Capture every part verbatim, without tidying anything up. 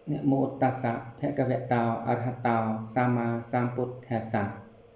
Namo tassa bhagavato arahato sama sambuddhassa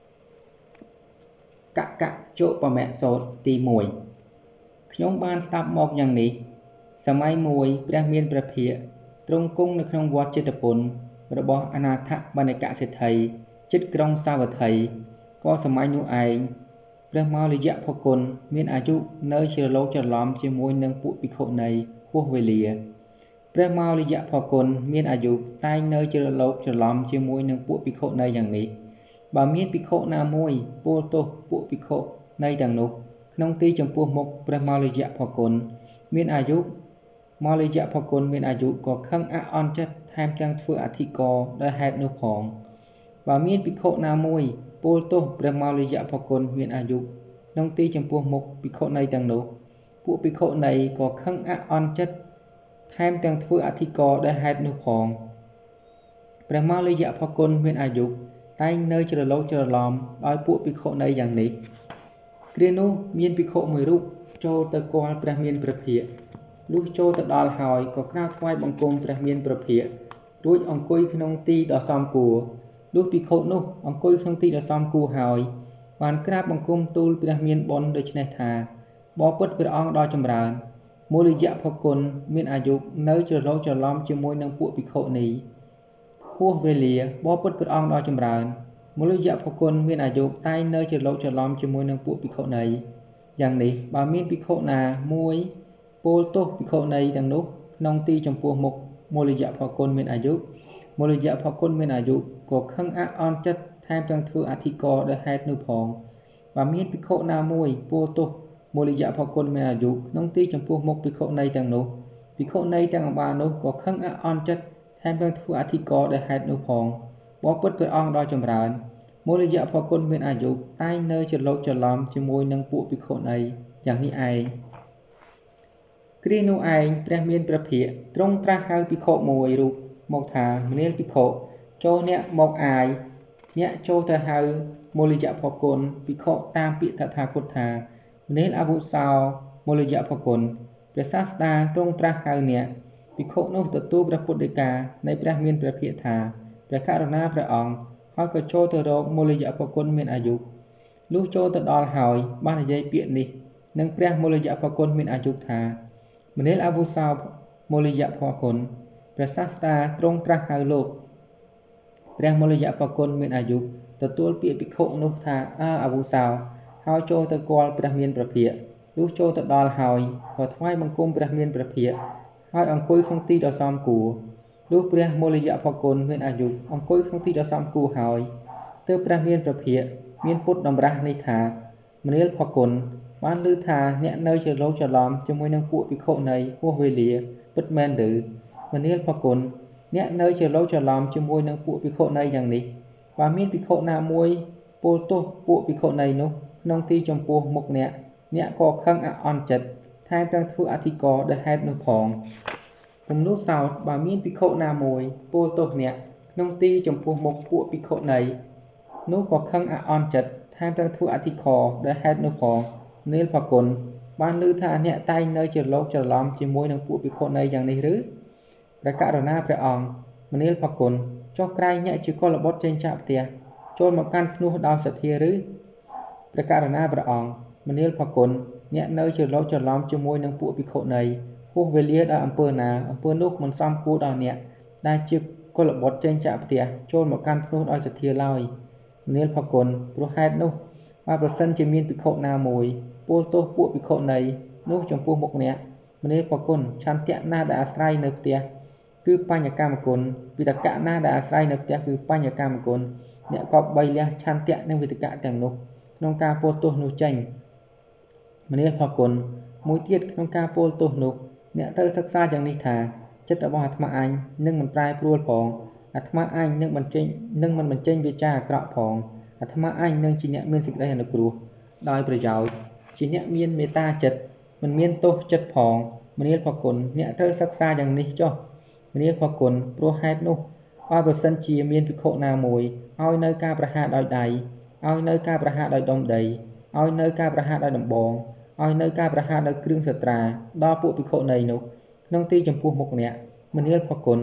កកជុបមៈសោតទីមួយខ្ញុំបានស្ដាប់មកយ៉ាងនេះសម័យមួយព្រះមានព្រះភិក្ខទ្រង់គង់នៅក្នុងវត្តចេតពុនរបស់អនាថបណ្ឌិកសេដ្ឋីជិតក្រុងសាវត្ថីក៏សម័យនោះឯងព្រះមौលយៈភគុណមានអាយុនៅជ្រលោកច្រឡំជាមួយនឹងពួកភិក្ខុនីហួសវេលាព្រះមौលយៈភគុណមានអាយុតែងនៅជ្រលោកច្រឡំជាមួយនឹងពួកភិក្ខុនីយ៉ាងនេះបើមានភិក្ខុណាមួយពោលទោសពួកភិក្ខុនៃទាំងនោះក្នុងទីចំពោះមុខព្រះមौលយៈភគុណមានអាយុមौលយៈភគុណមានអាយុក៏ខឹងអាក់អន់ចិត្តថែមទាំងធ្វើអធិករដោយហេតុនោះផងបើមានភិក្ខុណាមួយពោលទោសព្រះមौលយៈភគុណមានអាយុក្នុងទីចំពោះមុខភិក្ខុនៃទាំងនោះពួកភិក្ខុនៃក៏ខឹងអាក់អន់ចិត្តថែមទាំងធ្វើអធិករដោយហេតុនោះផងព្រះមौលយៈភគុណមានអាយុតែងនៅជ្រលោកច្រឡំដោយពួកភិក្ខុនៃយ៉ាងនេះគ្រានោះមានភិក្ខុមួយរូបចូលទៅគាល់ព្រះមានព្រះភិក្ខលុះចូលទៅដល់ហើយក៏ក្រាបថ្វាយបង្គំព្រះមានព្រះភិក្ខរួចអង្គុយក្នុងទីដ៏សមគួរលុះភិក្ខុនោះអង្គុយក្នុងទីដ៏សមគួរហើយបានក្រាបបង្គំទូលព្រះមានបុណ្យដូច្នេះថាបបិទ្ធព្រះអង្គដ៏ចម្រើនមូលយៈភគុណមានអាយុនៅជ្រលោកច្រឡំជាមួយនឹងពួកភិក្ខុនេះហួសវេលាបបិទ្ធព្រះអង្គដ៏ចម្រើនមូលយៈភគុណមានអាយុតែងនៅជ្រលោកច្រឡំជាមួយនឹងពួកភិក្ខុនីយ៉ាងនេះបើមានភិក្ខុណាមួយពោលទោសភិក្ខុនីទាំងនោះក្នុងទីចំពោះមុខមូលយៈភគុណមានអាយុមូលយៈភគុណមានអាយុក៏ខឹងអាក់អន់ចិត្តថែមទាំងធ្វើអធិករដោយហេតុនោះផងបើមានភិក្ខុណាមួយពោលទោសមូលយៈភគុណមានអាយុក្នុងទីចំពោះមុខភិក្ខុនីទាំងនោះភិក្ខុនីទាំងអបានោះក៏ខឹងអាក់អន់ចិត្តថែមទាំងធ្វើអធិករដោយហេតុនោះផងបបិទ្ធព្រះអង្គដ៏ចម្រើនមូលយៈភគុណមានអាយុតែងនៅជ្រលោកច្រឡំជាមួយនឹងពួកភិក្ខុនីយ៉ាងនេះឯងគ្រានោះឯងព្រះមានព្រះភិក្ខទ្រង់ត្រាស់ហៅភិក្ខុមួយរូបមកថាមនាលភិក្ខុចូលអ្នកមកអាយអ្នកចូលទៅហៅមូលយៈភគុណភិក្ខុតាមពាក្យតថាគតថាមនាលអវុសោមូលយៈភគុណព្រះសាស្តាទ្រង់ត្រាស់ហៅអ្នកភិក្ខុនោះទទួលព្រះពុទ្ធដីកានៃព្រះមានព្រះភិក្ខថាព្រះករុណាព្រះអង្គហើយក៏ចូលទៅរកមូលយៈភគុណមានអាយុលុះចូលទៅដល់ហើយបាននិយាយពាក្យនេះនឹងព្រះមូលយៈភគុណមានអាយុថាមនាលអវុសោមូលយៈភគុណព្រះសាស្តាទ្រង់ត្រាស់ហៅលោកព្រះមូលយៈភគុណមានអាយុទទួលពាក្យភិក្ខុនោះថាអើអវុសោហើយចូលទៅគាល់ព្រះមានព្រះភិក្ខលុះចូលទៅដល់ហើយក៏ថ្វាយបង្គំព្រះមានព្រះភិក្ខហើយអង្គុយក្នុងទីដ៏សមគួរលុះព្រះមូលយៈភគុណមានអាយុអង្គុយក្នុងទីដ៏សមគួរហើយទើបព្រះមានព្រះភិក្ខមានពុតតម្រាស់នេះថាមនាលភគុណបានឮថាអ្នកនៅជ្រលោកច្រឡំជាមួយនឹងពួកភិក្ខុនីហួសវេលាពិតមែនឬមនាលភគុណអ្នកនៅជ្រលោកច្រឡំជាមួយនឹងពួកភិក្ខុនីយ៉ាងនេះបើមានភិក្ខុណាមួយពោលទោសពួកភិក្ខុនីនោះក្នុងទីចំពោះមុខអ្នកអ្នកក៏ខឹងអាក់អន់ចិត្តថែមទាំងធ្វើអធិករដោយហេតុនោះផងពំនោះសោតបើមានភិក្ខុណាមួយពោលទោសអ្នកក្នុងទីចំពោះមុខពួកភិក្ខុនីនោះក៏ខឹងអាក់អន់ចិត្តថែមទាំងធ្វើអធិករដោយហេតុនោះផងនាលភគុណបានឮថាអ្នកតែងនៅជ្រលោកច្រឡំជាមួយនឹងពួកភិក្ខុនីយ៉ាងនេះឬព្រះករុណាព្រះអង្គមនាលភគុណចុះក្រែងអ្នកជាកុលបុត្រចេញចាកផ្ទះចូលមកកាន់ភ្នោះដោយសទ្ធាឬព្រះករុណាព្រះអង្គមនាលភគុណអ្នកនៅជ្រលោកច្រឡំជាមួយនឹងពួកភិក្ខុនីហួសវេលាដល់អំពើណាអំពើនោះមិនសមគួរដល់អ្នកដែលជាកុលបុត្រចេញចាកផ្ទះចូលមកកាន់ភ្នោះដោយសទ្ធាឡើយមនាលភគុណព្រោះហេតុនោះបើប្រសិនជាមានភិក្ខុណាមួយពោលទោសពួកភិក្ខុនីនោះចំពោះមុខអ្នកមនាលភគុណឆន្ទៈណាដែលអាស្រ័យនៅផ្ទះគឺបញ្ញកម្មគុណវិតកៈណាដែលអាស្រ័យនៅផ្ទះគឺបញ្ញកម្មគុណអ្នកក៏បីលះឆន្ទៈនិងវិតកៈទាំងនោះក្នុងការពោលទោសនោះចេញមនាលភគុណមួយទៀតក្នុងការពោលទោសនោះអ្នកត្រូវសិក្សាយ៉ាងនេះថាចិត្តរបស់អាត្មាអញនឹងមិនប្រែប្រួលផងអាត្មាអញនឹងបញ្ចេញនឹងមិនបញ្ចេញវាចាអាក្រក់ផងអាត្មាអញនឹងជាអ្នកមានសេចក្តីអនុគ្រោះដោយប្រយោជន៍ជាអ្នកមានមេត្តាចិត្តមិនមានទោសចិត្តផងមនាលភគុណអ្នកត្រូវសិក្សាយ៉ាងនេះចុះមនាលភគុណព្រោះហេតុនោះបើប្រសិនជាមានភិក្ខុណាមួយឲ្យនៅការប្រហារដោយដៃឲ្យនៅការប្រហារដោយដុំដីឲ្យនៅការប្រហារដោយដំបងឲ្យនៅការប្រហារដោយគ្រឿងសត្រាដល់ពួកភិក្ខុនីនោះក្នុងទីចំពោះមុខអ្នកមនាលភគុណ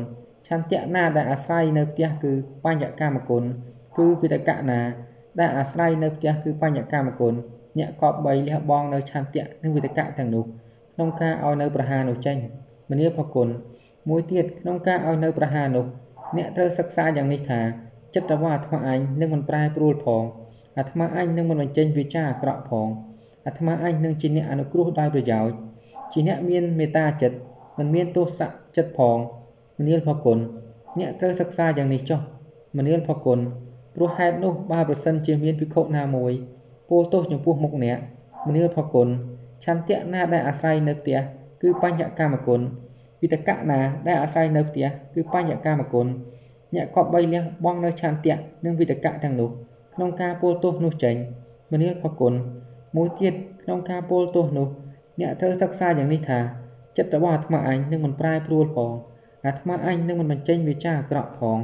ឆន្ទៈណាដែលអាស្រ័យនៅផ្ទះគឺបញ្ញកម្មគុណគឺវិតកៈណាដែលអាស្រ័យនៅផ្ទះគឺបញ្ញកម្មគុណអ្នកគប្បីលះបង់នៅឆន្ទៈនិងវិតកៈទាំងនោះក្នុងការឲ្យនៅប្រហារនោះចេញមនាលភគុណមួយទៀតក្នុងការឲ្យនៅប្រហារនោះអ្នកត្រូវសិក្សាយ៉ាងនេះថាចិត្តរបស់អាត្មាអញនឹងមិនប្រែប្រួលផងអាត្មាអញនឹងមិនបញ្ចេញវាចាអាក្រក់ផងអាត្មាអញនឹងជាអ្នកអនុគ្រោះដោយប្រយោជន៍ជាអ្នកមានមេត្តាចិត្តមិនមានទោសៈចិត្តផងមនាលភគុណអ្នកត្រូវសិក្សាយ៉ាងនេះចុះមនាលភគុណព្រោះហេតុនោះបើប្រសិនជាមានភិក្ខុណាមួយពោលទោសចំពោះមុខអ្នកមនាលភគុណឆន្ទៈណាដែលអាស្រ័យនៅផ្ទះគឺបញ្ញកម្មគុណវិតកៈណាដែលអាស្រ័យនៅផ្ទះគឺបញ្ញកម្មគុណអ្នកគប្បីលះបង់នៅឆន្ទៈនិងវិតកៈទាំងនោះក្នុងការពោលទោសនោះចេញមនាលភគុណមួយទៀតក្នុងការពោលទោសនោះអ្នកត្រូវសិក្សាយ៉ាងនេះថាចិត្តរបស់អាត្មាអញនឹងមិនប្រែប្រួលផងអាត្មាអញនឹងមិនបញ្ចេញវាចាអាក្រក់ផង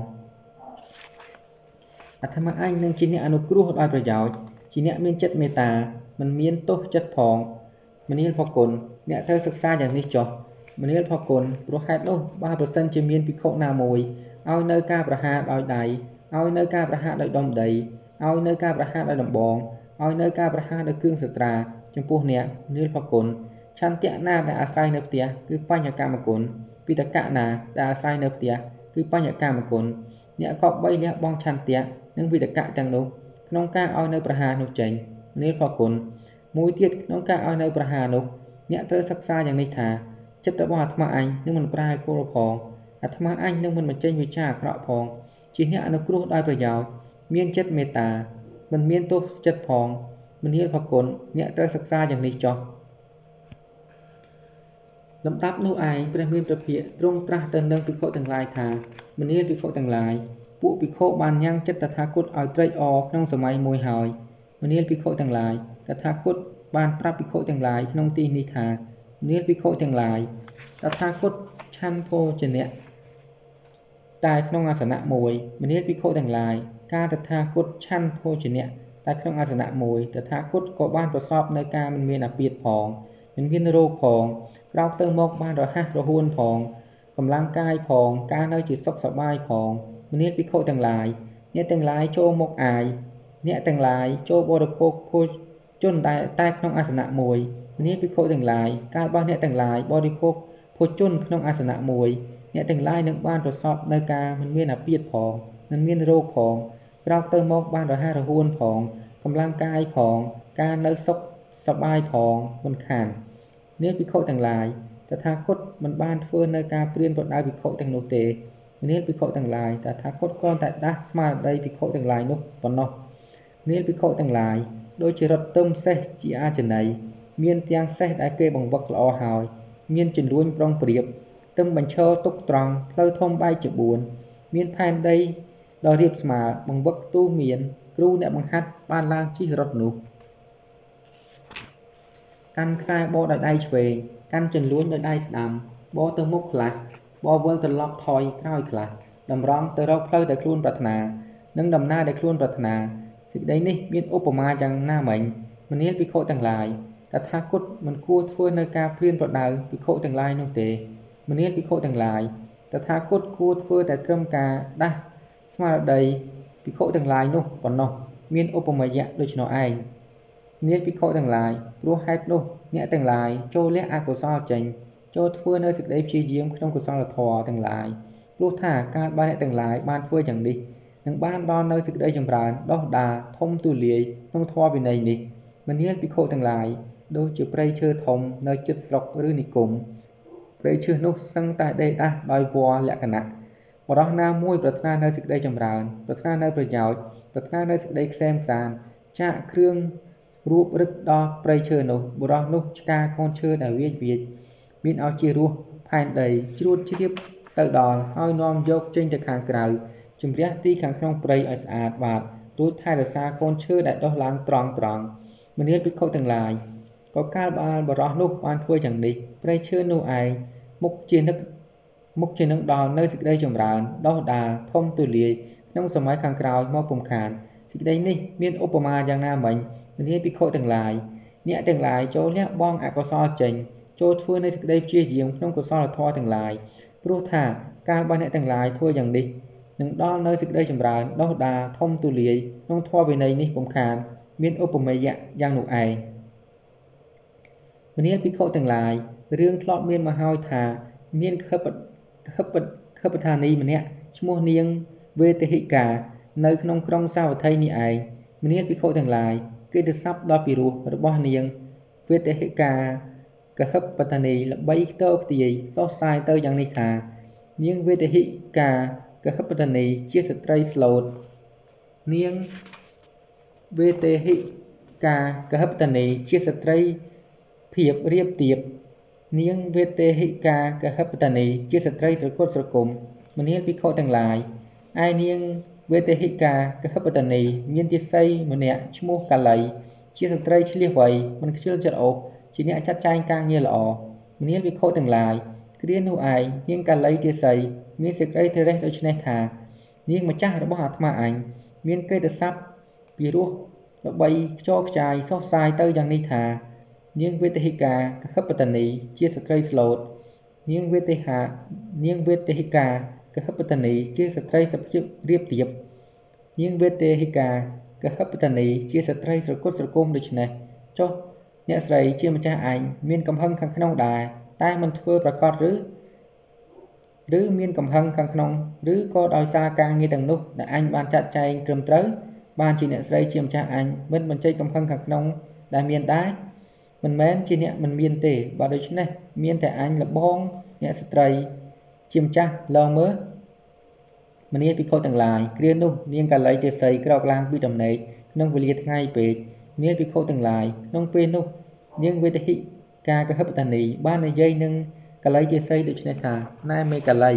អាត្មាអញនឹងជាអ្នកអនុគ្រោះដោយប្រយោជន៍ជាអ្នកមានចិត្តមេត្តាមិនមានទោសចិត្តផងមនាលភគុណអ្នកត្រូវសិក្សាយ៉ាងនេះចុះមនាលភគុណព្រោះហេតុនោះបើប្រសិនជាមានភិក្ខុណាមួយឲ្យនៅការប្រហារដោយដៃឲ្យនៅការប្រហារដោយដុំដីឲ្យនៅការប្រហារដោយដំបងឲ្យនៅការប្រហារដោយគ្រឿងសត្រាចំពោះអ្នកមនាលភគុណឆន្ទៈណាដែលអាស្រ័យនៅផ្ទះគឺបញ្ញកម្មគុណវិតកៈណាដែលអាស្រ័យនៅផ្ទះគឺបញ្ញកម្មគុណអ្នកគប្បីលះបង់ឆន្ទៈនិងវិតកៈទាំងនោះក្នុងការឲ្យនៅប្រហារនោះចេញមនាលភគុណមួយទៀតក្នុងការឲ្យនៅប្រហារនោះអ្នកត្រូវសិក្សាយ៉ាងនេះថាចិត្តរបស់អាត្មាអញនឹងមិនប្រែប្រួលផងអាត្មាអញនឹងមិនបញ្ចេញវាចាអាក្រក់ផងជាអ្នកអនុគ្រោះដោយប្រយោជន៍មានចិត្តមេត្តាមិនមានទោសចិត្តផងមនាលភគុណអ្នកត្រូវសិក្សាយ៉ាងនេះចុះលំដាប់នោះឯងព្រះមានព្រះភិក្ខទ្រង់ត្រាស់ទៅនឹងភិក្ខុទាំងឡាយថាមនាលភិក្ខុទាំងឡាយពួកភិក្ខុបានញ៉ាំងចិត្តតថាគតឲ្យត្រេកអរក្នុងសម័យមួយហើយមនាលភិក្ខុទាំងឡាយតថាគតបានប្រាប់ភិក្ខុទាំងឡាយក្នុងទីនេះថាមនាលភិក្ខុទាំងឡាយតថាគតឆាន់ភោជនៈតែក្នុងអាសនៈមួយមនាលភិក្ខុទាំងឡាយការតថាគតឆាន់ភោជនៈតែក្នុងអាសនៈមួយតថាគតក៏បានប្រសពនៅការមិនមានអាពាធផងមិនមានរោគផងក្រោកទៅមកបានរហ័សរហួនផងកម្លាំងកាយផងការនៅជាសុខសប្បាយផងមនាលភិក្ខុទាំងឡាយអ្នកទាំងឡាយចូលមកអាយអ្នកទាំងឡាយចូលបរិភោគភោជនតែតែក្នុងអាសនៈមួយមនាលភិក្ខុទាំងឡាយកាលបើអ្នកទាំងឡាយបរិភោគភោជនក្នុងអាសនៈមួយអ្នកទាំងឡាយនឹងបានប្រសពនៅការមិនមានអាពាធផងមិនមានរោគផងក្រោកទៅមកបានរហ័សរហួនផងកម្លាំងកាយផងការនៅសុខសប្បាយផងមិនខាននាលភិក្ខុទាំងឡាយតថាគតមិនបានធ្វើនៅការព្រានប្រដៅភិក្ខុទាំងនោះទេនាលភិក្ខុទាំងឡាយតថាគតគ្រាន់តែដាស់ស្មារតីភិក្ខុទាំងឡាយនោះប៉ុណ្ណោះនាលភិក្ខុទាំងឡាយដូចជារត់ទឹមសេះជាអាចន័យមានទាំងសេះដែលគេបង្វឹកល្អហើយមានចំនួនប្រុងប្រៀបទឹមបញ្ឈរទុកត្រង់ផ្លូវធំបែកជាបួនមានផែនដីដ៏រាបស្មើបង្វឹកទូមានគ្រូអ្នកបង្ហាត់បានឡើងជិះរត់នោះកាន់ខ្សែបោដោយដៃឆ្វេងកាន់ចំនួនដោយដៃស្ដាំបោទៅមុខខ្លះបោវិលត្រឡប់ថយក្រោយខ្លះតម្រង់ទៅរកផ្លូវដែលខ្លួនប្រាថ្នានិងដំណើរដែលខ្លួនប្រាថ្នាសេចក្តីនេះមានឧបមាយ៉ាងណាមិញមនាលភិក្ខុទាំងឡាយតថាគតមិនគួរធ្វើនៅការព្រានប្រដៅភិក្ខុទាំងឡាយនោះទេមនាលភិក្ខុទាំងឡាយតថាគតគួរធ្វើតែត្រឹមការដាស់ស្មារតីភិក្ខុទាំងឡាយនោះប៉ុណ្ណោះមានឧបមាយៈដូច្នោះឯងនាលភិក្ខុទាំងឡាយព្រោះហេតុនោះអ្នកទាំងឡាយចូលលះអកុសលចេញចូលធ្វើនៅសេចក្តីព្យាយាមក្នុងកុសលធម៌ទាំងឡាយព្រោះថាការបានអ្នកទាំងឡាយបានធ្វើយ៉ាងនេះនឹងបានដល់នៅសេចក្តីចម្រើនដោះដាលធំទូលាយក្នុងធម៌វិន័យនេះមនាលភិក្ខុទាំងឡាយដូចជាព្រៃឈើធំនៅជិតស្រុកឬនិគមព្រៃឈើនោះសឹងតែដេកដាស់ដោយវល្លិលក្ខណៈបរោះណាមួយប្រាថ្នានៅសេចក្តីចម្រើនប្រាថ្នានៅប្រយោជន៍ប្រាថ្នានៅសេចក្តីក្សែមក្សាន្តចាក់គ្រឿងរួបរឹតដល់ព្រៃឈើនោះបរោះនោះឆ្កាកូនឈើដែលវាចវាចមានឲ្យជារស់ផែនដីជ្រួតជ្រាបទៅដល់ហើយនាំយកចេញទៅខាងក្រៅជំរះទីខាងក្នុងព្រៃឲ្យស្អាតបាតរួចថែរក្សាកូនឈើដែលដុះឡើងត្រង់ត្រង់មនាលភិក្ខុទាំងឡាយក៏កាលបានបរោះនោះបានធ្វើយ៉ាងនេះព្រៃឈើនោះឯងមុខជានឹកមុខជានឹងដល់នៅសេចក្តីចម្រើនដោះដាលធំទូលាយក្នុងសម័យខាងក្រោយមកពុំខានសេចក្តីនេះមានឧបមាយ៉ាងណាមិញមនាលភិក្ខុទាំងឡាយអ្នកទាំងឡាយចូលលះបង់អកុសលចេញចូលធ្វើនៃសេចក្តីព្យាយាមក្នុងកុសលធម៌ទាំងឡាយព្រោះថាការបានអ្នកទាំងឡាយធ្វើយ៉ាងនេះនឹងដល់នៅសេចក្តីចម្រើនដោះដាលធំទូលាយក្នុងធម៌វិន័យនេះពុំខានមានឧបមេយៈយ៉ាងនោះឯងមនាលភិក្ខុទាំងឡាយរឿងធ្លាប់មានមកហើយថាមានខឹបខឹបខឹបថានីម្នាក់ឈ្មោះនាងវេទហិកានៅក្នុងក្រុងសាវត្ថីនេះឯងមនាលភិក្ខុទាំងឡាយគេទៅស័ព្ទដល់ពិរោះរបស់នាងវេទហិកាកហឹបបតានីល្បីខ្ទរខ្ទាយសោះសាយទៅយ៉ាងនេះថានាងវេទហិកាកហឹបបតានីជាស្ត្រីស្លូតនាងវេទហិកាកហឹបបតានីជាស្ត្រីភាពរៀបទៀបនាងវេទហិកាកហឹបបតានីជាស្ត្រីស្រគត់ស្រគំមនាលភិក្ខុទាំងឡាយឯនាងវេទហិកាកហឹបបតានីមានទាស័យម្នាក់ឈ្មោះកាលីជាស្ត្រីឆ្លៀសវៃមិនខ្ជិលច្រអូសជាអ្នកចាត់ចែងការងារល្អមនាលភិក្ខុទាំងឡាយគ្រានោះឯងនាងកាលីទាស័យមានសេចក្តីត្រេះដូច្នេះថានាងម្ចាស់របស់អាត្មាអញមានកិត្តិស័ព្ទពីរោះល្បីខ្ចរខ្ចាយសោះសាយទៅយ៉ាងនេះថានាងវេទហិកាកហឹបបតានីជាស្ត្រីស្លូតនាងវេទហានាងវេទហិកាកហឹបបតានីជាស្ត្រីសភាពរៀបទៀបនាងវេទហិកាកហឹបបតានីជាស្ត្រីស្រគត់ស្រគំដូច្នេះចុះអ្នកស្រីជាម្ចាស់ឯងមានកំហឹងខាងក្នុងដែរតែមិនធ្វើប្រកាសឬឬមានកំហឹងខាងក្នុងឬក៏ដោយសារការងារទាំងនោះដែលអញបានចាត់ចែងត្រឹមត្រូវបានជាអ្នកស្រីជាម្ចាស់អញមិនបញ្ចេញកំហឹងខាងក្នុងដែលមានដែរមិនមែនជាអ្នកមិនមានទេបើដូច្នេះមានតែអញលបងអ្នកស្ត្រីជាម្ចាស់ឡងមើលមនាលភិក្ខុទាំងឡាយគ្រានោះនាងកាលីទាស័យក្រោកឡើងពីដំណេកក្នុងវេលាថ្ងៃពេកមនាលភិក្ខុទាំងឡាយក្នុងពេលនោះនាងវេទហិកាកហឹបបតានីបាននិយាយនឹងកាលីទាស័យដូច្នេះថាណែមេកាលី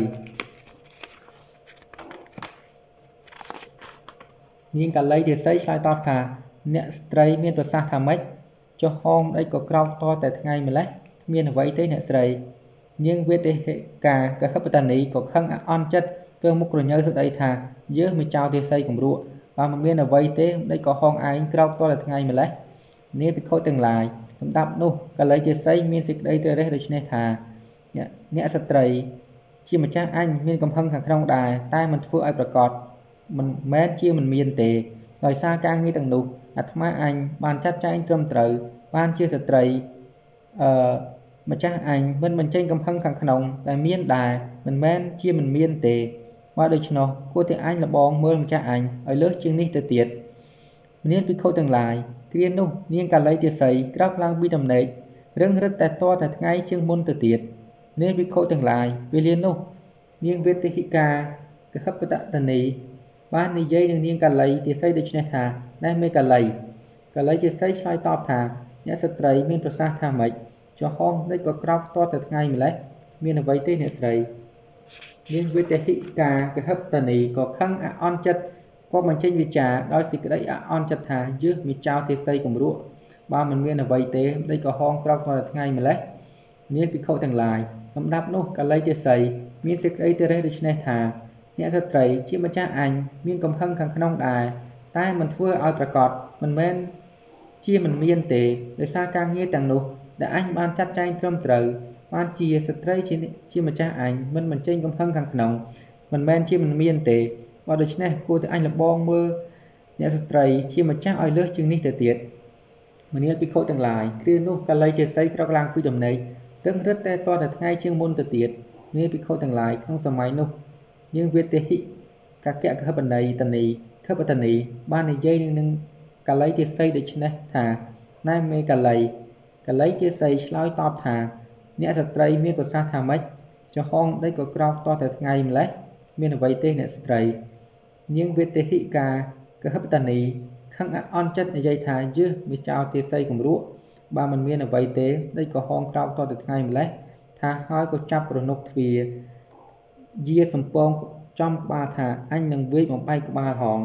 នាងកាលីទាស័យឆ្លើយតបថាអ្នកស្ត្រីមានប្រសាសន៍ថាម៉េចចុះហងម្ដេចក៏ក្រោកតតែថ្ងៃម្លេះគ្មានអ្វីទេអ្នកស្រីនាងវេទហិកាកហឹបបតានីក៏ខឹងអន់ចិត្តធ្វើមុខក្រញើស្ដីថាយើមិនចោលទាស័យគំរក់បើមិនមានអ្វីទេម្ដេចក៏ហងឯងក្រោកតតែថ្ងៃម្លេះនាងភិក្ខុទាំងឡាយសម្ដាប់នោះកាលីទាស័យមានសេចក្តីត្រេះដូច្នេះថាអ្នកស្ត្រីជាម្ចាស់អញមានកំហឹងខាងក្នុងដែរតែមិនធ្វើឲ្យប្រកបមិនមែនជាមិនមានទេដោយសារការងារទាំងនោះអាត្មាអញបានចាត់ចែងត្រឹមត្រូវបានជាស្ត្រីអឺម្ចាស់អញមិនបញ្ចេញកំហឹងខាងក្នុងតែមានដែរមិនមែនជាមិនមានទេបើដូច្នោះគួរតែអញលបងមើលម្ចាស់អញឲ្យលើសជាងនេះទៅទៀតមនាលភិក្ខុទាំងឡាយគ្រានោះនាងកាលីទាស័យក្រោកឡើងពីដំណេករឹងរឹតតែតតែថ្ងៃជាងមុនទៅទៀតនាងភិក្ខុទាំងឡាយវេលានោះនាងវេទហិកាកហឹបបតានីបាននិយាយនឹងនាងកាលីទាស័យដូច្នេះថាណែមេកាលីកាលីទាស័យឆ្លើយតបថាអ្នកស្ត្រីមានប្រសាសន៍ថាម៉េចចុះហងនេះក៏ក្រោកតតែថ្ងៃម្លេះមានអ្វីទេអ្នកស្រីនាងវេទហិកាកហឹបតានីក៏ខឹងអន់ចិត្តក៏បញ្ចេញវិចារដោយសេចក្តីអន់ចិត្តថាយើមានចោលទាស័យគំរក់បើមិនមានអ្វីទេម្ដេចក៏ហងក្រោកតតែថ្ងៃម្លេះនាងភិក្ខុទាំងឡាយសម្ដាប់នោះកាលីទាស័យមានសេចក្តីត្រេះដូច្នេះថាអ្នកស្ត្រីជាម្ចាស់អញមានកំហឹងខាងក្នុងដែរតែមិនធ្វើឲ្យប្រកបមិនមែនជាមិនមានទេដោយសារការងារទាំងនោះដែលអញបានចាត់ចែងត្រឹមត្រូវបានជាស្ត្រីជាជាម្ចាស់អញមិនបញ្ចេញកំហឹងខាងក្នុងមិនមែនជាមិនមានទេបើដូច្នេះគួរតែអញលបងមើលអ្នកស្ត្រីជាម្ចាស់ឲ្យលើសជាងនេះទៅទៀតមនាលភិក្ខុទាំងឡាយគ្រានោះកាលីទាស័យក្រោកឡើងពីដំណេករឹងរឹតតែតតែថ្ងៃជាងមុនទៅទៀតមនាលភិក្ខុទាំងឡាយក្នុងសម័យនោះនាងវេទហិកាកកហឹបតានីខឹបតានីបាននិយាយនឹងកាលីទាស័យដូច្នេះថាណែមេកាលីកាលីទាស័យឆ្លើយតបថាអ្នកស្ត្រីមានប្រសាសន៍ថាម៉េចចុះហងដេកក៏ក្រោកតតែថ្ងៃម្លេះមានអ្វីទេអ្នកស្ត្រីនាងវេទហិកាកហឹបតានីខឹងអន់ចិត្តនិយាយថាយើមានចោលទាស័យគំរក់បើមិនមានអ្វីទេដេកក៏ហងក្រោកតតែថ្ងៃម្លេះថាហើយក៏ចាប់រនុកទ្វារយាសំពងចំក្បាលថាអញនឹងវាយបំបែកក្បាលហង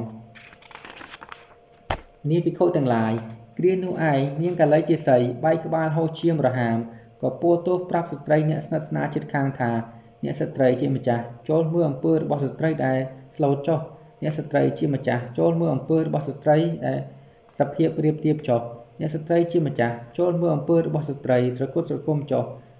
នាងភិក្ខុទាំងឡាយគ្រានោះឯងនាងកាលីទាស័យបែកក្បាលហោឈាមរហាមក៏ពោលទោសប្រាប់ស្ត្រីអ្នកស្និទ្ធស្នាលជិតខាងថាអ្នកស្ត្រីជាម្ចាស់ចូលមើលអំពើរបស់ស្ត្រីដែលស្លូតចុះអ្នកស្ត្រីជាម្ចាស់ចូលមើលអំពើរបស់ស្ត្រីដែលសភាពរៀបទៀបចុះអ្នកស្ត្រីជាម្ចាស់ចូលមើលអំពើរបស់ស្ត្រីស្រគត់ស្រគំចុះ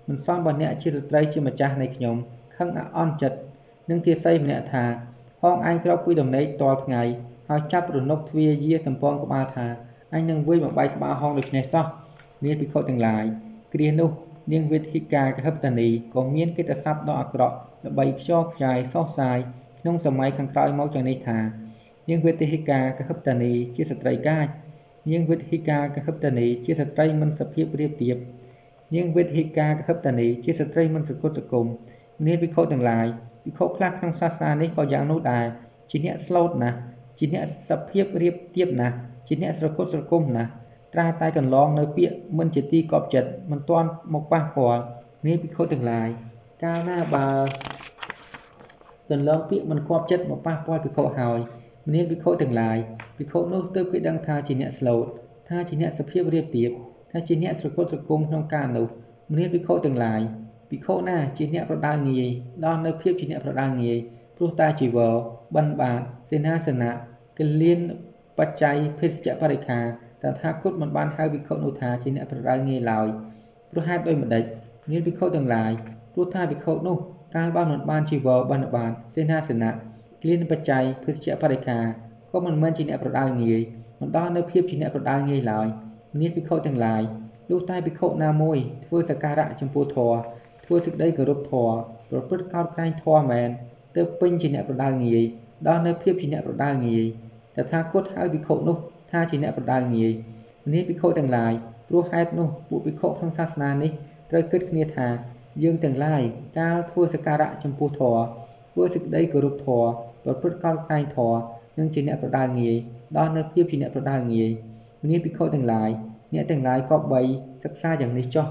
មិនសមបើអ្នកជាស្ត្រីជាម្ចាស់នៃខ្ញុំខឹងអន់ចិត្តនឹងទាស័យម្នាក់ថាហងឯងក្រោកពីដំណេកតលថ្ងៃហើយចាប់រនុកទ្វារយាសំពងក្បាលថាអញនឹងវាយបំបែកក្បាលហងដូចនេះសោះមានភិក្ខុទាំងឡាយគ្រានោះនាងវេទិកាកហិបតនីក៏មានកិត្តិស័ព្ទដ៏អាក្រក់ល្បីខ្យល់ខ្ចាយសោះសាយក្នុងសម័យខាងក្រោយមកយ៉ាងនេះថានាងវេទិកាកហិបតនីជាស្ត្រីកាចនាងវេទិកាកហិបតនីជាស្ត្រីមិនសភាពរៀបទៀបនាងវេទិកាកហិបតនីជាស្ត្រីមិនសគុតសគុំមានភិក្ខុទាំងឡាយភិក្ខុខ្លះក្នុងសាសនានេះក៏យ៉ាងនោះដែរជាអ្នកស្លូតណាស់ជាអ្នកសភាពរៀបទៀបណាស់ជាអ្នកស្រគុតស្រគុំណាស់ត្រាតែកន្លងនៅពាក្យមិនជាទីកប់ចិត្តមិនទាន់មកប៉ះពាល់មានភិក្ខុទាំងឡាយកាលណាបើកន្លងពាក្យមិនគប់ចិត្តមកប៉ះពាល់ភិក្ខុហើយមានភិក្ខុទាំងឡាយភិក្ខុនោះទើបគេដឹងថាជាអ្នកស្លូតថាជាអ្នកសភាពរៀបទៀបថាជាអ្នកស្រគុតស្រគុំក្នុងការនោះមានភិក្ខុទាំងឡាយភិក្ខុណាជាអ្នកប្រដៅងាយដល់នៅភាពជាអ្នកប្រដៅងាយព្រោះតែជីវរបិណ្ឌបាតសេនាសនៈកលៀនបច្ច័យភេសជ្ជៈបរិខាតថាគតមិនបានហៅភិក្ខុនោះថាជាអ្នកប្រដៅងាយឡើយព្រោះហេតុដូចម្ដេចមានភិក្ខុទាំងឡាយព្រោះថាភិក្ខុនោះកាលបើមិនបានជីវរបិណ្ឌបាតសេនាសនៈកលៀនបច្ច័យភេសជ្ជៈបរិខាក៏មិនមែនជាអ្នកប្រដៅងាយមិនដល់នៅភាពជាអ្នកប្រដៅងាយឡើយមានភិក្ខុទាំងឡាយលុះតែភិក្ខុណាមួយធ្វើសក្ការៈចំពោះធម៌ធ្វើសេចក្តីគោរពធម៌ប្រព្រឹត្តកោតក្រែងធម៌មែនទើបពេញជាអ្នកប្រដៅងាយដល់នៅភាពជាអ្នកប្រដៅងាយតថាគតហៅភិក្ខុនោះថាជាអ្នកប្រដៅងាយនេះភិក្ខុទាំងឡាយព្រោះហេតុនោះពួកភិក្ខុក្នុងសាសនានេះត្រូវគិតគ្នាថាយើងទាំងឡាយកាលធ្វើសក្ការៈចំពោះធម៌ធ្វើសេចក្តីគោរពធម៌ប្រព្រឹត្តកោតក្រែងធម៌នឹងជាអ្នកប្រដៅងាយដល់នៅភាពជាអ្នកប្រដៅងាយនេះភិក្ខុទាំងឡាយអ្នកទាំងឡាយក៏បីសិក្សាយ៉ាងនេះចុះ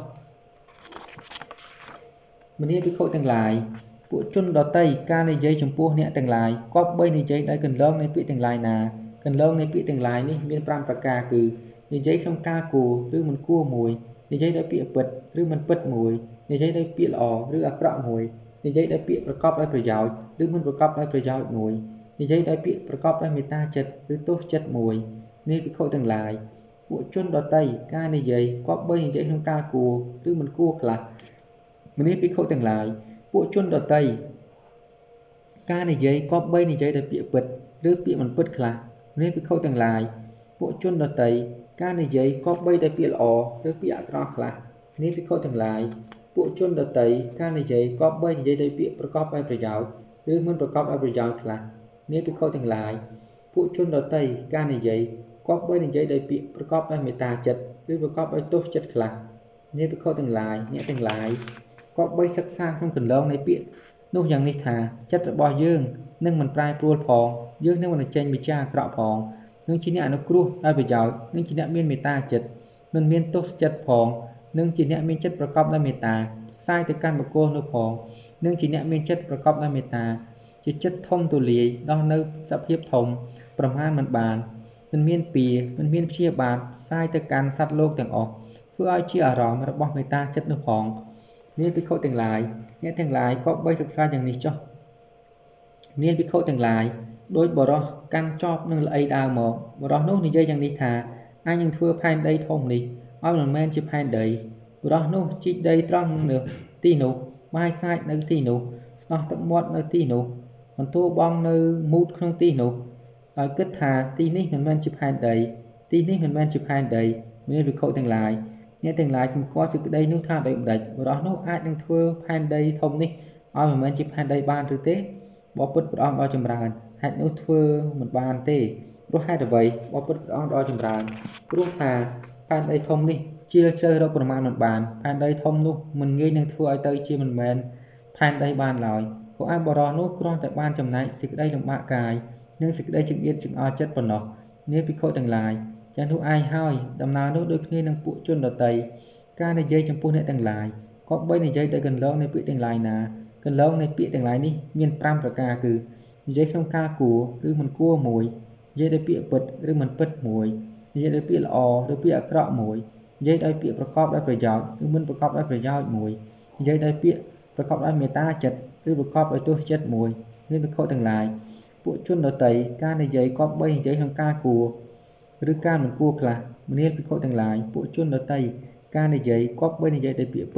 មនាភិក្ខុទាំងឡាយពួកជនដតីការនិយាយចំពោះអ្នកទាំងឡាយក៏បីនិយាយដោយកន្លងនៃពាក្យទាំងឡាយណាកន្លងនៃពាក្យទាំងឡាយនេះមានប្រាំប្រការគឺនិយាយក្នុងការគួរឬមិនគួរមួយនិយាយដោយពាក្យពិតឬមិនពិតមួយនិយាយដោយពាក្យល្អឬអាក្រក់មួយនិយាយដោយពាក្យប្រកបដោយប្រយោជន៍ឬមិនប្រកបដោយប្រយោជន៍មួយនិយាយដោយពាក្យប្រកបដោយមេត្តាចិត្តឬទោសចិត្តមួយនេះភិក្ខុទាំងឡាយពួកជនដតីការនិយាយក៏បីនិយាយក្នុងការគួរឬមិនគួរខ្លះមនាភិក្ខុទាំងឡាយពួកជនដតីការនិយាយក៏បីនិយាយដោយពាក្យពិតឬពាក្យមិនពិតខ្លះមនាភិក្ខុទាំងឡាយពួកជនដតីការនិយាយក៏បីដោយពាក្យល្អឬពាក្យអាក្រក់ខ្លះមនាភិក្ខុទាំងឡាយពួកជនដតីការនិយាយក៏បីនិយាយដោយពាក្យប្រកបដោយប្រយោជន៍ឬមិនប្រកបដោយប្រយោជន៍ខ្លះមនាភិក្ខុទាំងឡាយពួកជនដតីការនិយាយក៏បីនិយាយដោយពាក្យប្រកបដោយមេត្តាចិត្តឬប្រកបដោយទោសចិត្តខ្លះមនាភិក្ខុទាំងឡាយអ្នកទាំងឡាយក៏បីសិក្សាក្នុងកន្លងនៃពាក្យនោះយ៉ាងនេះថាចិត្តរបស់យើងនឹងមិនប្រែប្រួលផងយើងនឹងមិនចេញវិចារអាក្រក់ផងនឹងជាអ្នកអនុគ្រោះដោយប្រយោជន៍នឹងជាអ្នកមានមេត្តាចិត្តមិនមានទោសចិត្តផងនឹងជាអ្នកមានចិត្តប្រកបដោយមេត្តាផ្សាយទៅកាន់បុគ្គលនោះផងនឹងជាអ្នកមានចិត្តប្រកបដោយមេត្តាជាចិត្តធំទូលាយដល់នៅសភាពធំប្រមាណមិនបានមិនមានពៀមិនមានព្យាបាទផ្សាយទៅកាន់សត្វលោកទាំងអស់ធ្វើឲ្យជាអារម្មណ៍របស់មេត្តាចិត្តនោះផងនាងភិក្ខុទាំងឡាយអ្នកទាំងឡាយក៏បីសិក្សាយ៉ាងនេះចុះនាងភិក្ខុទាំងឡាយដោយបរោះកាន់ចប់នឹងល្អីដើរមកបរោះនោះនិយាយយ៉ាងនេះថាអញនឹងធ្វើផែនដីធំនេះឲ្យមិនមែនជាផែនដីបរោះនោះជីកដីត្រង់នៅទីនោះបាយសាច់នៅទីនោះស្ដោះទឹកមាត់នៅទីនោះបន្ទោបងនៅមូតក្នុងទីនោះដោយគិតថាទីនេះមិនមែនជាផែនដីទីនេះមិនមែនជាផែនដីមានភិក្ខុទាំងឡាយអ្នកទាំងឡាយសម្គាល់សេចក្តីនោះថាដូចម្ដេចបរោះនោះអាចនឹងធ្វើផែនដីធំនេះឲ្យមិនមែនជាផែនដីបានឬទេបបពុតព្រះអង្គដ៏ចម្រើនហេតុនោះធ្វើមិនបានទេព្រោះហេតុអ្វីបបពុតព្រះអង្គដ៏ចម្រើនព្រោះថាផែនដីធំនេះជាជ្រៅរកប្រមាណមិនបានផែនដីធំនោះមិនងាយនឹងធ្វើឲ្យទៅជាមិនមែនផែនដីបានឡើយក៏ឯបរោះនោះគ្រាន់តែបានចំណែកសេចក្តីលំបាកកាយនិងសេចក្តីចង្អៀតចង្អល់ចិត្តប៉ុណ្ណោះនាងភិក្ខុទាំងឡាយយ៉ាងនោះឯងហើយដំណើរនោះដូចគ្នានឹងពួកជនដតីការនិយាយចំពោះអ្នកទាំងឡាយក៏បីនិយាយដោយកន្លងនៃពាក្យទាំងឡាយណាកន្លងនៃពាក្យទាំងឡាយនេះមានប្រាំប្រការគឺនិយាយក្នុងការគួរឬមិនគួរមួយនិយាយដោយពាក្យពិតឬមិនពិតមួយនិយាយដោយពាក្យល្អឬពាក្យអាក្រក់មួយនិយាយដោយពាក្យប្រកបដោយប្រយោជន៍ឬមិនប្រកបដោយប្រយោជន៍មួយនិយាយដោយពាក្យប្រកបដោយមេត្តាចិត្តឬប្រកបដោយទោសចិត្តមួយនេះភិក្ខុទាំងឡាយពួកជនដតីការនិយាយក៏បីនិយាយក្នុងការគួរឬការមិនគួរខ្លះមនាភិក្ខុទាំងឡាយពួកជនដតីការនិយាយក៏បីនិយាយដោយពាក្យពិត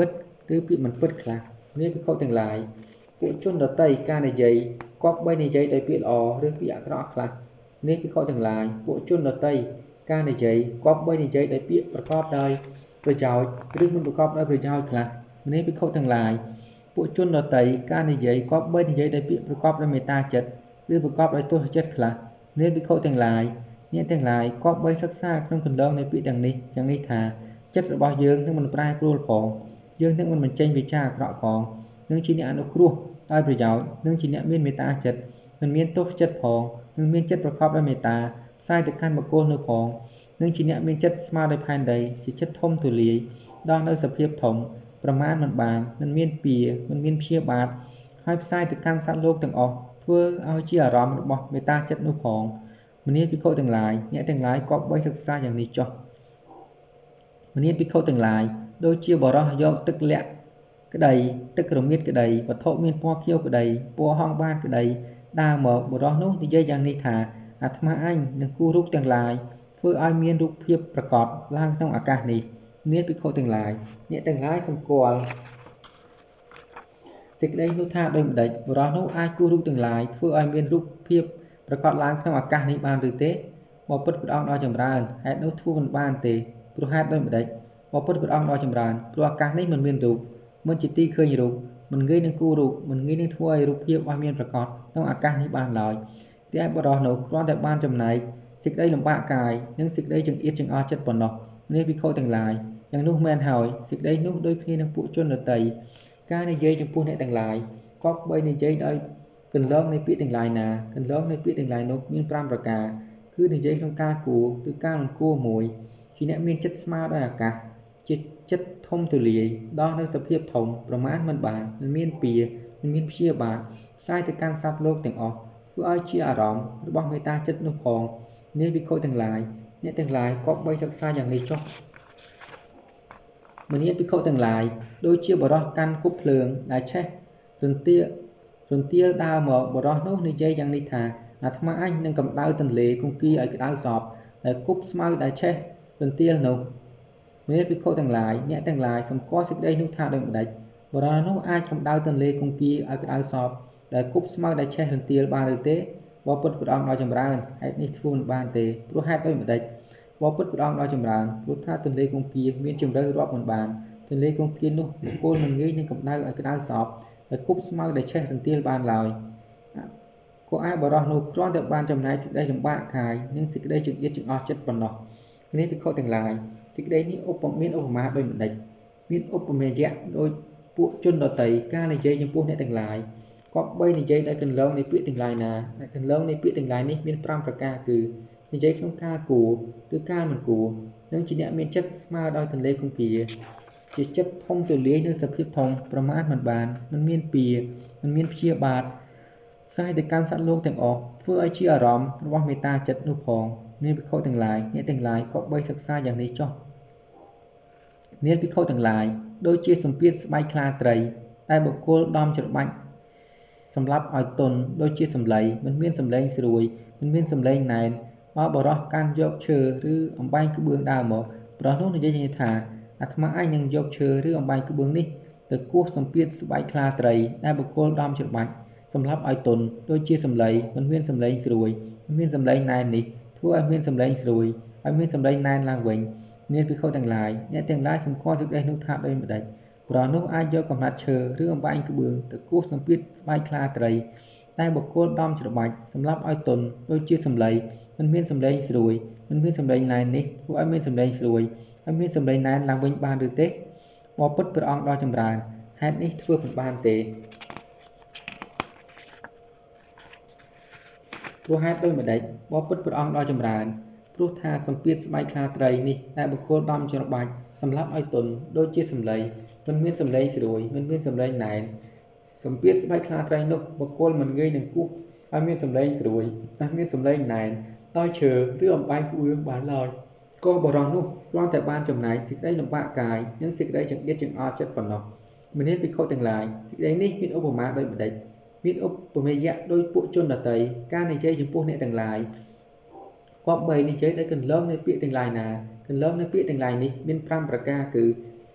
ឬពាក្យមិនពិតខ្លះនេះពិខុទាំងឡាយពួកជនដតីការនិយាយគប្បីនិយាយដោយពាក្យល្អឬពាក្យអាក្រក់ខ្លះនេះពិខុទាំងឡាយពួកជនដតីការនិយាយគប្បីនិយាយដោយពាក្យប្រកបដោយប្រយោជន៍ឬមិនប្រកបដោយប្រយោជន៍ខ្លះនេះពិខុទាំងឡាយពួកជនដតីការនិយាយគប្បីនិយាយដោយពាក្យប្រកបដោយមេត្តាចិត្តឬប្រកបដោយទោសចិត្តខ្លះនេះពិខុទាំងឡាយអ្នកទាំងឡាយគប្បីសិក្សាក្នុងគន្លងនៃពាក្យទាំងនេះយ៉ាងនេះថាចិត្តរបស់យើងនឹងមិនប្រែប្រួលផងយើងនឹងមិនបញ្ចេញវិចារអាក្រក់ផងនឹងជាអ្នកអនុគ្រោះដោយប្រយោជន៍នឹងជាអ្នកមានមេត្តាចិត្តមិនមានទោសចិត្តផងនឹងមានចិត្តប្រកបដោយមេត្តាផ្សាយទៅកាន់បុគ្គលនោះផងនឹងជាអ្នកមានចិត្តស្មើដោយផែនដីជាចិត្តធំទូលាយដល់នៅសភាពធំប្រមាណមិនបានមិនមានពៀមិនមានព្យាបាទហើយផ្សាយទៅកាន់សត្វលោកទាំងអស់ធ្វើឲ្យជាអារម្មណ៍របស់មេត្តាចិត្តនោះផងមនាភិក្ខុទាំងឡាយអ្នកទាំងឡាយគប្បីសិក្សាយ៉ាងនេះចុះមនាភិក្ខុទាំងឡាយដូចជាបរោះយកទឹកលាក់ក្តីទឹករមៀតក្តីវត្ថុមានពណ៌ខៀវក្តីពណ៌ហង្សបានក្តីដើរមកបរោះនោះនិយាយយ៉ាងនេះថាអាត្មាអញនិងគូរូបទាំងឡាយធ្វើឲ្យមានរូបភាពប្រកបឡើងក្នុងអាកាសនេះមានភិក្ខុទាំងឡាយអ្នកទាំងឡាយសម្គាល់សេចក្តីនោះថាដូចម្ដេចបរោះនោះអាចគូរូបទាំងឡាយធ្វើឲ្យមានរូបភាពប្រកបឡើងក្នុងអាកាសនេះបានឬទេបពុតព្រះអង្គដ៏ចម្រើនហេតុនោះធ្វើមិនបានទេព្រោះហេតុដូចម្ដេចបពុតព្រះអង្គដ៏ចម្រើនព្រោះអាកាសនេះមិនមានរូបមិនជាទីឃើញរូបមិនងាយនឹងគូរូបមិនងាយនឹងធ្វើឲ្យរូបភាពឲ្យមានប្រកបក្នុងអាកាសនេះបានឡើយតែបរោះនោះគ្រាន់តែបានចំណែកសេចក្តីលំបាកកាយនិងសេចក្តីចង្អៀតចង្អល់ចិត្តប៉ុណ្ណោះនេះភិក្ខុទាំងឡាយយ៉ាងនោះមែនហើយសេចក្តីនោះដូចគ្នានឹងពួកជនដតីការនិយាយចំពោះអ្នកទាំងឡាយគប្បីនិយាយដោយកន្លងនៃពាក្យទាំងឡាយណាកន្លងនៃពាក្យទាំងឡាយនោះមាន5ប្រការគឺនិយាយក្នុងការគួរឬការមិនគួរមួយជាអ្នកមានចិត្តស្មើដោយអាកាសជាចិត្តធំទូលាយដល់នៅសភាពធំប្រមាណមិនបានមិនមានពៀមិនមានព្យាបាទផ្សាយទៅកាន់សត្វលោកទាំងអស់ធ្វើឲ្យជាអារម្មណ៍របស់មេត្តាចិត្តនោះផងនេះភិក្ខុទាំងឡាយអ្នកទាំងឡាយគប្បីសិក្សាយ៉ាងនេះចុះមនាភិក្ខុទាំងឡាយដូចជាបរោះកាន់គប់ភ្លើងដែលឆេះរន្ទារន្ទាលដើរមកបរោះនោះនិយាយយ៉ាងនេះថាអាត្មាអញនឹងកម្ដៅទន្លេគង្គាឲ្យក្ដៅសពដែលគប់ស្មៅដែលឆេះរន្ទាលនោះមនាភិក្ខុទាំងឡាយអ្នកទាំងឡាយសម្គាល់សេចក្តីនោះថាដូចម្ដេចបរោះនោះអាចកម្ដៅទន្លេគង្គាឲ្យក្ដៅសពដែលគប់ស្មៅដែលឆេះរន្ទាលបានឬទេបពុតព្រះអង្គដ៏ចម្រើនហេតុនេះធ្វើមិនបានទេព្រោះហេតុដូចម្ដេចបពុតព្រះអង្គដ៏ចម្រើនព្រោះថាទន្លេគង្គាមានជម្រៅរាប់មិនបានទន្លេគង្គានោះបុគ្គលមិនងាយនឹងកម្ដៅឲ្យក្ដៅសពដែលគប់ស្មៅដែលឆេះរន្ទាលបានឡើយក៏ឯបរោះនោះគ្រាន់តែបានចំណែកសេចក្តីលំបាកកាយនិងសេចក្តីចង្អៀតចង្អល់ចិត្តប៉ុណ្ណោះនេះភិក្ខុទាំងឡាយសេចក្តីនេះឧបមានឧបមាដូចម្ដេចមានឧបមាយៈដោយពួកជនដតីការនិយាយចំពោះអ្នកទាំងឡាយគប្បីនិយាយដោយកន្លងនៃពាក្យទាំងឡាយណាកន្លងនៃពាក្យទាំងឡាយនេះមាន5ប្រការគឺនិយាយក្នុងការគួរឬការមិនគួរនិងជាអ្នកមានចិត្តស្មើដោយទន្លេគង្គាជាចិត្តធំទូលាយនៅសភាពធំប្រមាណមិនបានមិនមានពៀមិនមានព្យាបាទផ្សាយទៅកាន់សត្វលោកទាំងអស់ធ្វើឲ្យជាអារម្មណ៍របស់មេត្តាចិត្តនោះផងនាងភិក្ខុទាំងឡាយអ្នកទាំងឡាយក៏បីសិក្សាយ៉ាងនេះចុះនាងភិក្ខុទាំងឡាយដូចជាសម្ពាធស្បែកខ្លាត្រីតែបុគ្គលដំច្របាច់សម្រាប់ឲ្យទន់ដូចជាសម្លេងមិនមានសម្លេងស្រួយមិនមានសម្លេងណែនបើបរោះកាន់យកឈើឬអំបែងក្បឿងដើរមកបរោះនោះនិយាយថាអាត្មាអញនឹងយកឈើឬអំបែងក្បឿងនេះទៅគោះសម្ពាធស្បែកខ្លាត្រីដែលបុគ្គលដំច្របាច់សម្រាប់ឲ្យទន់ដូចជាសម្លេងមិនមានសម្លេងស្រួយមិនមានសម្លេងណែននេះធ្វើឲ្យមានសម្លេងស្រួយឲ្យមានសម្លេងណែនឡើងវិញនាងភិក្ខុទាំងឡាយអ្នកទាំងឡាយសម្គាល់សេចក្តីនោះថាដូចម្ដេចបរោះនោះអាចយកកំណាត់ឈើឬអំបែងក្បឿងទៅគោះសម្ពាធស្បែកខ្លាត្រីតែបុគ្គលដំច្របាច់សម្រាប់ឲ្យទន់ដូចជាសម្លេងមិនមានសម្លេងស្រួយមិនមានសម្លេងណែននេះធ្វើឲ្យមានសម្លេងស្រួយឲ្យមានសម្លេងណែនឡើងវិញបានឬទេបពុតព្រះអង្គដ៏ចម្រើនហេតុនេះធ្វើមិនបានទេព្រោះហេតុដូចម្ដេចបពុតព្រះអង្គដ៏ចម្រើនព្រោះថាសម្ពាធស្បែកខ្លាត្រីនេះតែបុគ្គលដំច្របាច់សម្រាប់ឲ្យទន់ដូចជាសម្លេងមិនមានសម្លេងស្រួយមិនមានសម្លេងណែនសម្ពាធស្បែកខ្លាត្រីនោះបុគ្គលមិនងាយនឹងគោះឲ្យមានសម្លេងស្រួយតែមានសម្លេងណែនដោយឈើឬអំបែងក្បឿងបានឡើយក៏បរោះនោះគ្រាន់តែបានចំណែកសេចក្តីលំបាកកាយនិងសេចក្តីចង្អៀតចង្អល់ចិត្តប៉ុណ្ណោះមនាភិក្ខុទាំងឡាយសេចក្តីនេះមានឧបមាដូចម្ដេចមានឧបមាយៈដោយពួកជនដតីការនិយាយចំពោះអ្នកទាំងឡាយគប្បីនិយាយដោយកន្លងនៃពាក្យទាំងឡាយណាកន្លងនៃពាក្យទាំងឡាយនេះមាន5ប្រការគឺនិ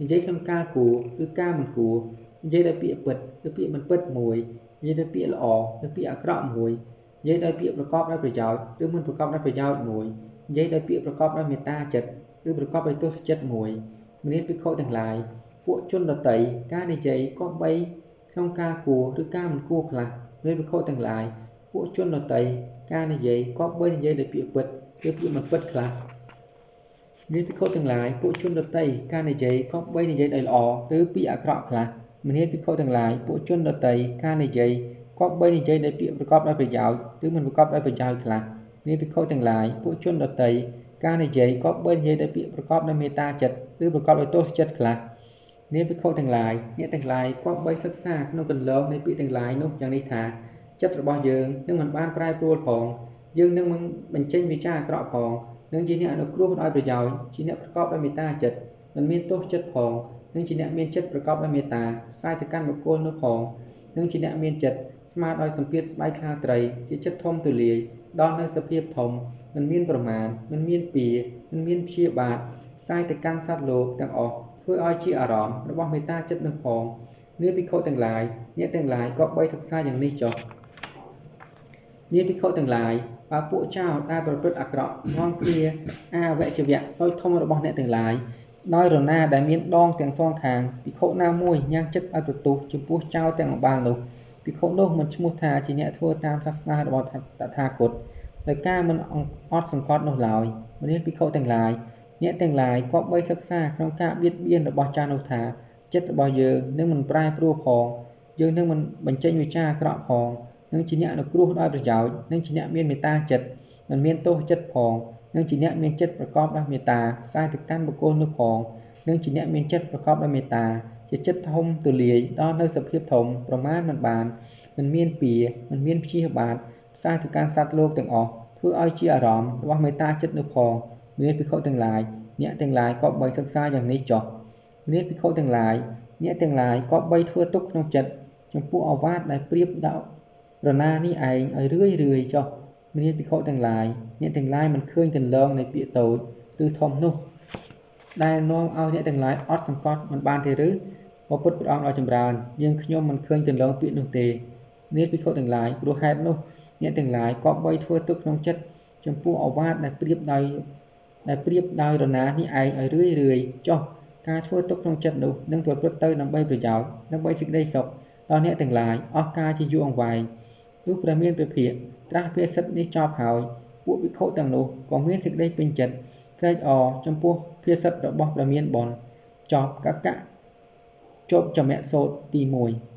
និយាយក្នុងការគួរឬការមិនគួរនិយាយដោយពាក្យពិតឬពាក្យមិនពិតមួយនិយាយដោយពាក្យល្អឬពាក្យអាក្រក់មួយនិយាយដោយពាក្យប្រកបដោយប្រយោជន៍ឬមិនប្រកបដោយប្រយោជន៍មួយនិយាយដោយពាក្យប្រកបដោយមេត្តាចិត្តឬប្រកបដោយទោសចិត្តមួយមនាលភិក្ខុទាំងឡាយពួកជនដតីការនិយាយគប្បីក្នុងការគួរឬការមិនគួរខ្លះមនាលភិក្ខុទាំងឡាយពួកជនដតីការនិយាយគប្បីនិយាយដោយពាក្យពិតឬពាក្យមិនពិតខ្លះមនាលភិក្ខុទាំងឡាយពួកជនដតីការនិយាយគប្បីនិយាយដោយល្អឬពាក្យអាក្រក់ខ្លះមនាលភិក្ខុទាំងឡាយពួកជនដតីការនិយាយគប្បីនិយាយដោយពាក្យប្រកបដោយប្រយោជន៍ឬមិនប្រកបដោយប្រយោជន៍ខ្លះមនាលភិក្ខុទាំងឡាយពួកជនដតីការនិយាយគប្បីនិយាយដោយពាក្យប្រកបដោយមេត្តាចិត្តឬប្រកបដោយទោសចិត្តខ្លះនាលភិក្ខុទាំងឡាយអ្នកទាំងឡាយគប្បីសិក្សាក្នុងគន្លងនៃពាក្យទាំងឡាយនោះយ៉ាងនេះថាចិត្តរបស់យើងនឹងមិនបានប្រែប្រួលផងយើងនឹងមិនបញ្ចេញវិចារអាក្រក់ផងនឹងជាអ្នកអនុគ្រោះដោយប្រយោជន៍ជាអ្នកប្រកបដោយមេត្តាចិត្តមិនមានទោសចិត្តផងនឹងជាអ្នកមានចិត្តប្រកបដោយមេត្តាផ្សាយទៅកាន់បុគ្គលនោះផងនឹងជាអ្នកមានចិត្តស្មើដោយសម្ពាធស្បែកខ្លាត្រីជាចិត្តធំទូលាយដល់នៅសភាពធំមិនមានប្រមាណមិនមានពៀមិនមានព្យាបាទផ្សាយទៅកាន់សត្វលោកទាំងអស់ធ្វើឲ្យជាអារម្មណ៍របស់មេត្តាចិត្តនោះផងនាភិក្ខុទាំងឡាយអ្នកទាំងឡាយក៏បីសិក្សាយ៉ាងនេះចុះនាភិក្ខុទាំងឡាយបើពួកចោរដែលប្រព្រឹត្តអាក្រក់នាំគ្នាអាវចវៈតូចធំរបស់អ្នកទាំងឡាយដោយរណាដែលមានដងទាំងសងខាងភិក្ខុណាមួយញ៉ាំងចិត្តឲ្យប្រទោសចំពោះចោរទាំងអង្បាលនោះភិក្ខុនោះមិនឈ្មោះថាជាអ្នកធ្វើតាមសាសនារបស់តថាគតដោយការមិនអត់សង្កត់នោះឡើយមនាលភិក្ខុទាំងឡាយអ្នកទាំងឡាយក៏បីសិក្សាក្នុងការបៀតបៀនរបស់ចាស់នោះថាចិត្តរបស់យើងនឹងមិនប្រែប្រួលផងយើងនឹងមិនបញ្ចេញវិចារអាក្រក់ផងនឹងជាអ្នកអនុគ្រោះដោយប្រយោជន៍នឹងជាអ្នកមានមេត្តាចិត្តមិនមានទោសចិត្តផងនឹងជាអ្នកមានចិត្តប្រកបដោយមេត្តាផ្សាយទៅកាន់បុគ្គលនោះផងនឹងជាអ្នកមានចិត្តប្រកបដោយមេត្តាជាចិត្តធំទូលាយដល់នៅសភាពធំប្រមាណមិនបានមិនមានពៀមិនមានព្យាបាទផ្សាយទៅកាន់សត្វលោកទាំងអស់ធ្វើឲ្យជាអារម្មណ៍របស់មេត្តាចិត្តនោះផងមានភិក្ខុទាំងឡាយអ្នកទាំងឡាយក៏បីសិក្សាយ៉ាងនេះចុះមានភិក្ខុទាំងឡាយអ្នកទាំងឡាយក៏បីធ្វើទុកក្នុងចិត្តចំពោះអាវាតដែលប្រៀបដល់រណានេះឯងឲ្យរឿយរឿយចុះមានភិក្ខុទាំងឡាយអ្នកទាំងឡាយមិនឃើញកន្លងនៃពាក្យតូចឬធំនោះដែលនាំឲ្យអ្នកទាំងឡាយអត់សង្កត់មិនបានទេឬព្រះពុទ្ធព្រះអង្គដ៏ចម្រើនយើងខ្ញុំមិនឃើញកន្លងពាក្យនោះទេមានភិក្ខុទាំងឡាយព្រោះហេតុនោះអ្នកទាំងឡាយក៏បីធ្វើទុកក្នុងចិត្តចំពោះអាវាតដែលប្រៀបដោយដែលប្រៀបដោយរណានេះឯងឲ្យរឿយរឿយចុះការធ្វើទុកក្នុងចិត្តនោះនឹងប្រព្រឹត្តទៅដើម្បីប្រយោជន៍ដើម្បីសេចក្តីសុខដល់អ្នកទាំងឡាយអស់កាលជាយូរអង្វែងទោះព្រះមានព្រះភិក្ខត្រាស់ភាសិតនេះចប់ហើយពួកភិក្ខុទាំងនោះក៏មានសេចក្តីពេញចិត្តត្រេកអរចំពោះភាសិតរបស់ព្រះមានបុណ្យចប់កកៈជប់ចមៈសូត្រទីមួយ